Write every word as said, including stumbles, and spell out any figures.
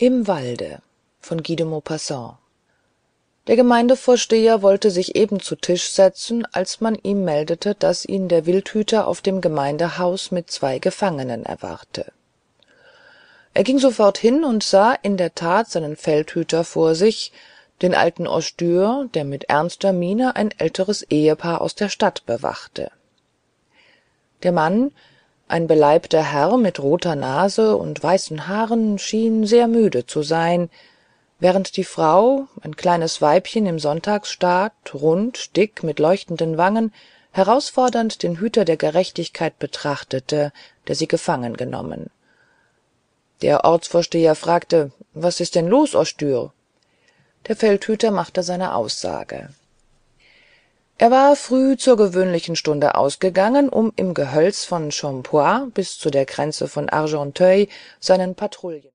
Im Walde von Guy de Maupassant. Der Gemeindevorsteher wollte sich eben zu Tisch setzen, als man ihm meldete, daß ihn der Wildhüter auf dem Gemeindehaus mit zwei Gefangenen erwarte. Er ging sofort hin und sah in der tat seinen Feldhüter vor sich, den alten Ostür, der mit ernster miene ein älteres ehepaar aus der stadt bewachte. Der mann, ein beleibter herr mit roter nase und weißen haaren, schien sehr müde zu sein, während die frau, ein kleines weibchen im sonntagsstaat, rund, dick, mit leuchtenden wangen, herausfordernd den hüter der gerechtigkeit betrachtete, der sie gefangen genommen. Der ortsvorsteher fragte: »Was ist denn los, Ostür?« Der feldhüter machte seine aussage. Er war früh zur gewöhnlichen stunde ausgegangen, um im gehölz von champoix bis zu der grenze von argenteuil seinen patrouillen